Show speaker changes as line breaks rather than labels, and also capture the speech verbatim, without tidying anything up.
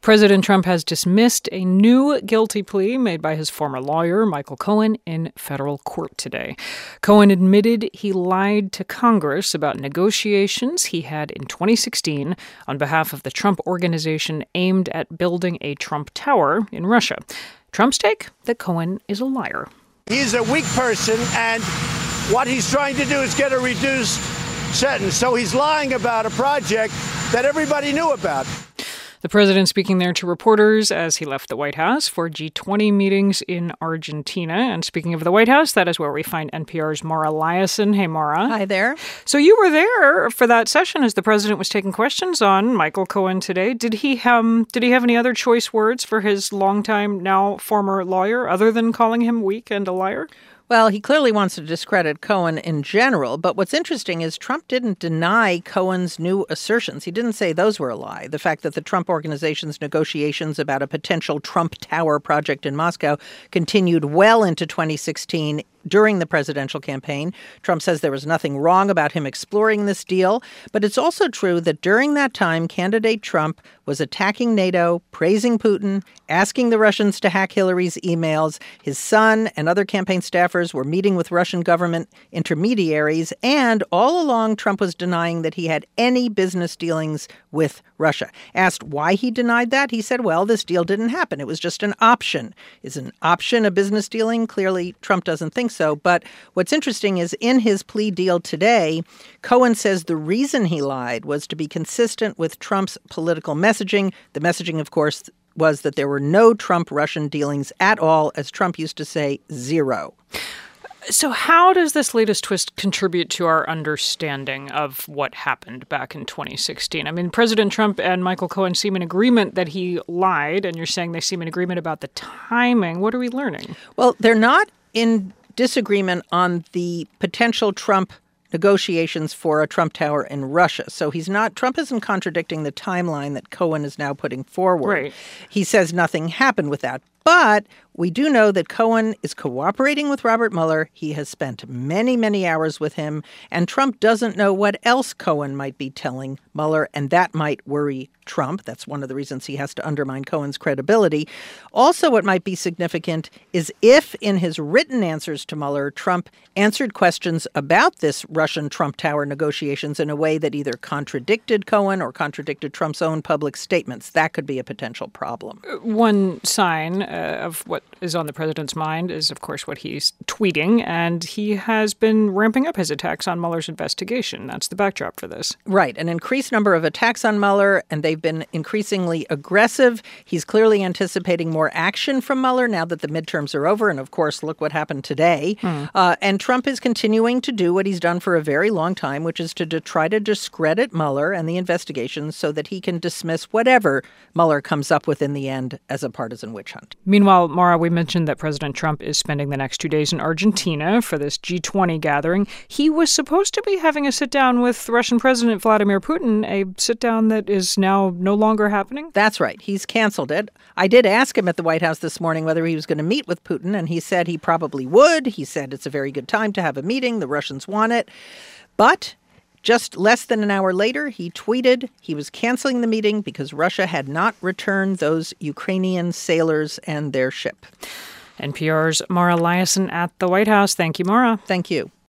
President Trump has dismissed a new guilty plea made by his former lawyer, Michael Cohen, in federal court today. Cohen admitted he lied to Congress about negotiations he had in twenty sixteen on behalf of the Trump Organization aimed at building a Trump Tower in Russia. Trump's take that Cohen is a liar.
He's a weak person, and what he's trying to do is get a reduced sentence. So he's lying about a project that everybody knew about.
The president speaking there to reporters as he left the White House for G twenty meetings in Argentina. And speaking of the White House, that is where we find N P R's Mara Liasson. Hey, Mara.
Hi there.
So you were there for that session as the president was taking questions on Michael Cohen today. Did he um did he have any other choice words for his longtime, now former lawyer, other than calling him weak and a liar?
Well, he clearly wants to discredit Cohen in general, but what's interesting is Trump didn't deny Cohen's new assertions. He didn't say those were a lie. The fact that the Trump Organization's negotiations about a potential Trump Tower project in Moscow continued well into twenty sixteen during the presidential campaign. Trump says there was nothing wrong about him exploring this deal, but it's also true that during that time, candidate Trump was attacking NATO, praising Putin, asking the Russians to hack Hillary's emails. His son and other campaign staffers were meeting with Russian government intermediaries, and all along Trump was denying that he had any business dealings with Russia. Asked why he denied that, he said, well, this deal didn't happen. It was just an option. Is an option a business dealing? Clearly, Trump doesn't think so. But what's interesting is in his plea deal today, Cohen says the reason he lied was to be consistent with Trump's political messaging. The messaging, of course, was that there were no Trump-Russian dealings at all, as Trump used to say, zero.
So how does this latest twist contribute to our understanding of what happened back in twenty sixteen? I mean, President Trump and Michael Cohen seem in agreement that he lied, and you're saying they seem in agreement about the timing. What are we learning?
Well, they're not in disagreement on the potential Trump negotiations for a Trump Tower in Russia. So he's not, Trump isn't contradicting the timeline that Cohen is now putting forward.
Right.
He says nothing happened with that. But we do know that Cohen is cooperating with Robert Mueller. He has spent many, many hours with him. And Trump doesn't know what else Cohen might be telling Mueller, and that might worry Trump. That's one of the reasons he has to undermine Cohen's credibility. Also, what might be significant is if in his written answers to Mueller, Trump answered questions about this Russian Trump Tower negotiations in a way that either contradicted Cohen or contradicted Trump's own public statements. That could be a potential problem.
One sign uh, of what is on the president's mind is, of course, what he's tweeting, and he has been ramping up his attacks on Mueller's investigation. That's the backdrop for this.
Right. An increased number of attacks on Mueller, and they've been increasingly aggressive. He's clearly anticipating more action from Mueller now that the midterms are over. And, of course, look what happened today. Hmm. Uh, and Trump is continuing to do what he's done for a very long time, which is to, to try to discredit Mueller and the investigations so that he can dismiss whatever Mueller comes up with in the end as a partisan witch hunt.
Meanwhile, Mara, we mentioned that President Trump is spending the next two days in Argentina for this G twenty gathering. He was supposed to be having a sit-down with Russian President Vladimir Putin, a sit-down that is now no longer happening?
That's right. He's canceled it. I did ask him at the White House this morning whether he was going to meet with Putin, and he said he probably would. He said it's a very good time to have a meeting. The Russians want it. But just less than an hour later, he tweeted he was canceling the meeting because Russia had not returned those Ukrainian sailors and their ship.
N P R's Mara Liasson at the White House. Thank you, Mara.
Thank you.